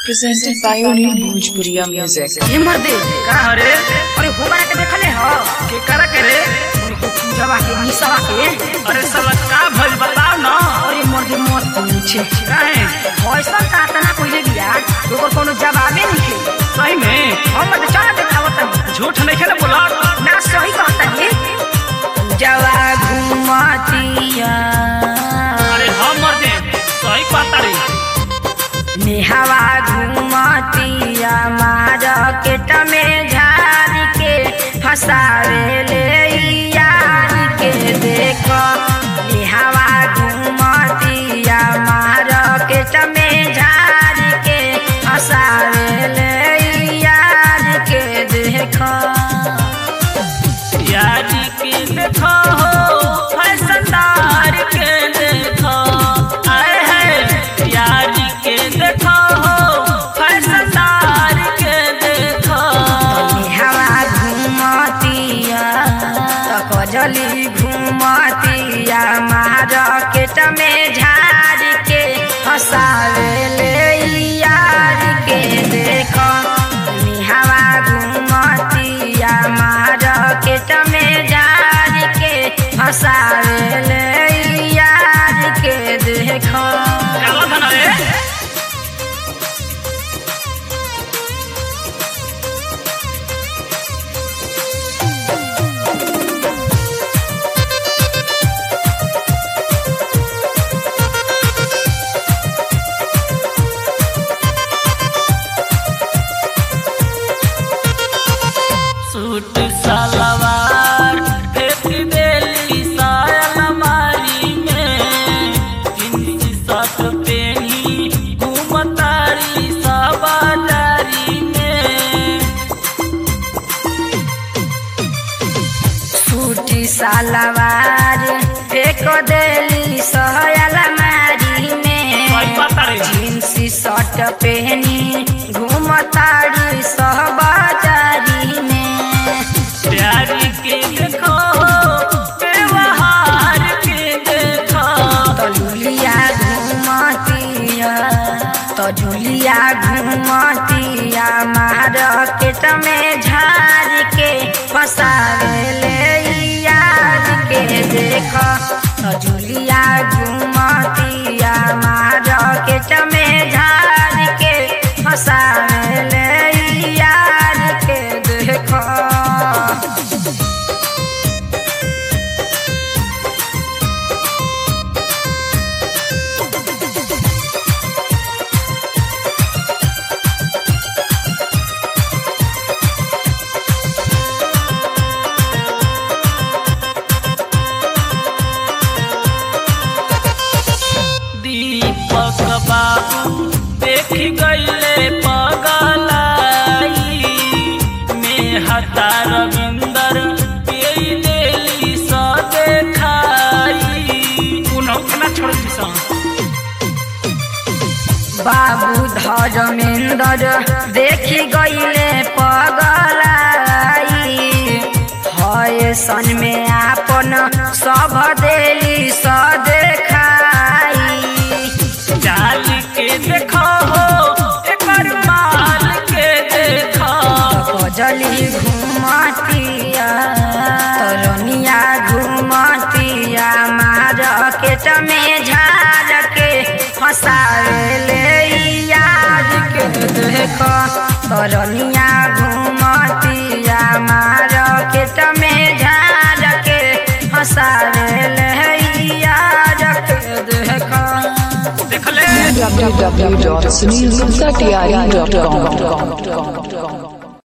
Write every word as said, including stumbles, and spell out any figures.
Presented by only Bhojpuriya Music. ये मर्दे का हरे अरे हो बना के देखले ह के करा करे उनको पूजावा के निसावा के अरे साला का भइल बताओ ना। अरे मर्दे मत पूछे काहे भैसा कातना कोइले बिया ओकर कोनो जवाबे नहीं सही में हम तो चला देखावत झूठ नहीं खेले बोला ना सही कहता है जवा घुमातिया अरे हम मर्दे सही पता रे नेहवा घुमातिया मार्केट में झाड़ के फसावे ले यार के देखो नेहवा घुमातिया मार्केट में झाड़ के फसावे ले यार के देखो यार के देखो फैशनदार के देखो आए है यार के देखो फैशनदार के देखो हवा घुमातिया कजली घुमातिया मार्केट में झाड़ के फसावे ले यार के देखो हवा घुमातिया मार्केट में झाड़ के फसावे ले यार के देखो चलो धना रे सूट सलवार फेंक देली साया अलमारी में जींस शर्ट पहनी घूमतारी सवारी में सूटी सलवार फेंक देली सहयल मारी में जींस शर्ट पहनी घूमतारी सहबाजारी में प्यारी के देखो व्यवहार के देखो तजुलिया घुमातिया तजुलिया घुमातिया मार्केट में झाड़ के फसावे ले यार के देखो तजुलिया घुमातिया मार्केट में झाड़ के फसावे ले यार के देखो दीपक बाबू देख गईले पगलाई में हता रविंदर पियई देली स देखाई उन्हों के ना छोड़ दी सा बाबू धर्मेंद्र देखी गईले पगलाई हय सन में आपन सब देली स देखाई चाल के देखो एकर माल के देखो कजली घुमातिया तरनिया घुमातिया मार्केट में झाड़ के फसावे ले यार के देखो तरनिया घुमातिया मार्केट में झाड़ के फसावे ले यार के देखो w w w dot sunil gupta tiari dot com